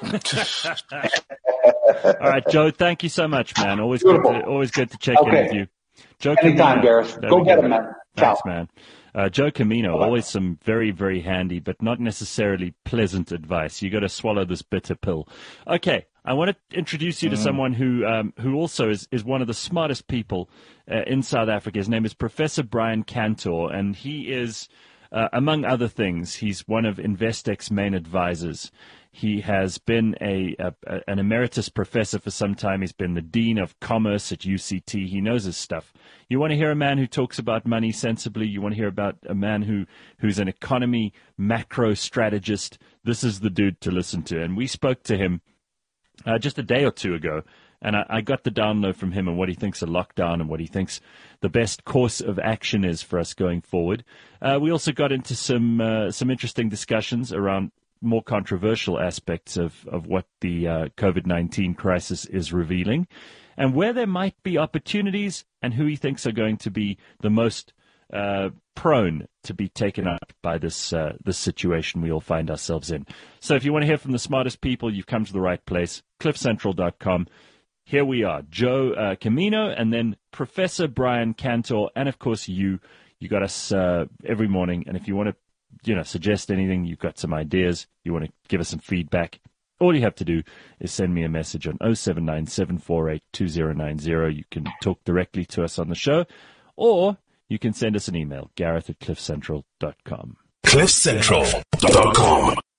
All right, Joe, thank you so much, man. Always good to, always good to check okay. in with you. Joe Anytime, Camino, Gareth. Go get him, man. Thanks, Ciao. man. Uh, Joe Camino, Bye-bye. Always some very, very handy, but not necessarily pleasant advice. You got to swallow this bitter pill. Okay, I want to introduce you to mm. someone who um, who also is, is one of the smartest people uh, in South Africa. His name is Professor Brian Cantor, and he is, uh, among other things, he's one of Investec's main advisors. He has been a, a an emeritus professor for some time. He's been the dean of commerce at U C T. He knows his stuff. You want to hear a man who talks about money sensibly? You want to hear about a man who, who's an economy macro strategist? This is the dude to listen to. And we spoke to him uh, just a day or two ago, and I, I got the download from him on what he thinks of lockdown and what he thinks the best course of action is for us going forward. Uh, we also got into some uh, some interesting discussions around more controversial aspects of, of what the uh, COVID nineteen crisis is revealing, and where there might be opportunities and who he thinks are going to be the most uh, prone to be taken up by this uh, this situation we all find ourselves in. So if you want to hear from the smartest people, you've come to the right place. cliff central dot com. here we are, Joe uh, Camino, and then Professor Brian Cantor, and of course you. You got us uh, every morning, and if you want to, you know, suggest anything, you've got some ideas, you want to give us some feedback, all you have to do is send me a message on oh seven nine, seven four eight, two oh nine oh. You can talk directly to us on the show, or you can send us an email, Gareth at cliff central dot com. cliff central dot com